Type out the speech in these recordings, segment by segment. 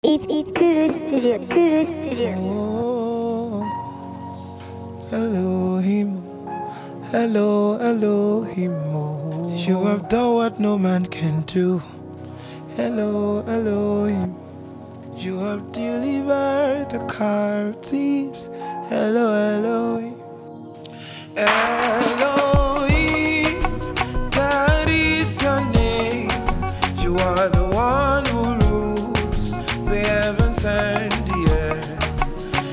It's Kuru Studio, Kuru Studio. Oh, Elohim, hello, Elohim. Oh, you have done what no man can do. Hello, Elohim. You have delivered the captives. Hello, Elohim. Elohim, that is your name. You are the one who rules the heavens and the earth.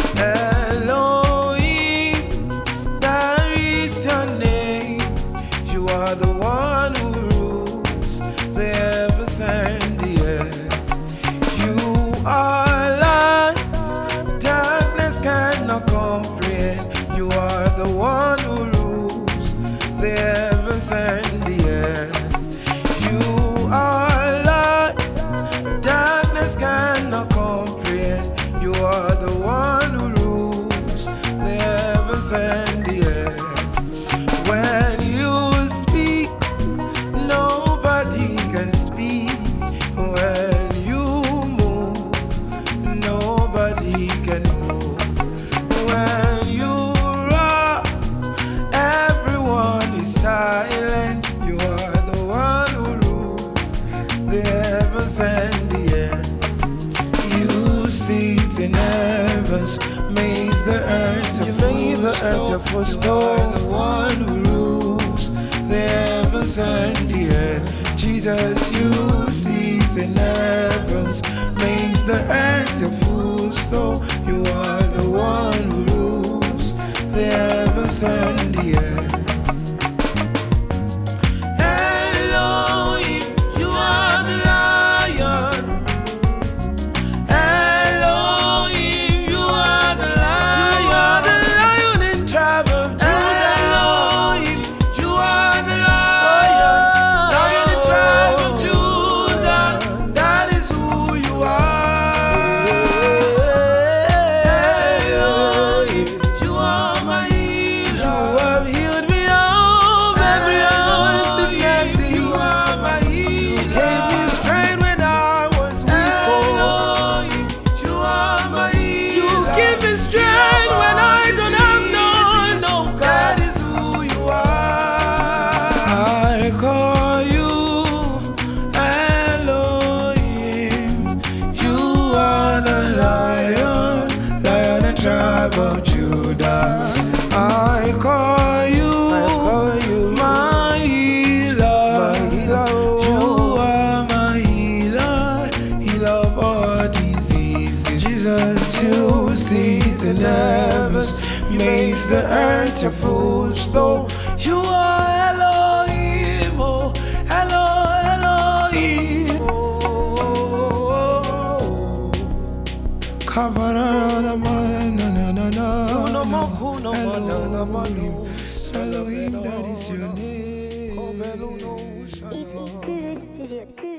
Elohim, that is your name. You are the one who rules the heavens and the earth. You are light, darkness cannot comprehend. You are the one who rules the heavens and the earth. You are light, darkness cannot comprehend. You are the one who rules the heavens and the earth. When you speak, nobody can speak. When you move, nobody can move. When you rock, everyone is silent. You are the one who rules the heavens and the earth. You sit in heavens, made the earth your footstool. You are the one who rules the heavens and the earth. Jesus, you sit in heavens, makes the earth your footstool. You are the one who rules the heavens and the earth. Elohim, you are the lion. Elohim, you are the lion. You are the lion in tribe of Judah. Elohim, you are the lion. Lion in tribe of Judah. That is who you are. Elohim, you are my healer. You have healed me of every hour of sickness. You are my healer. You gave me strength when I was weak. Elohim, you are my healer. You give me strength when I don't have no. That is who you are. I call you Elohim. You are the lion, lion and tribe of Judah. I call you my healer. You are my healer, healer of all diseases. Jesus, you sit in heavens, makes the earth your footstool. You are Elohim, oh, Elohim. Elohim, that is your name. It's Kuru Studio, Kuru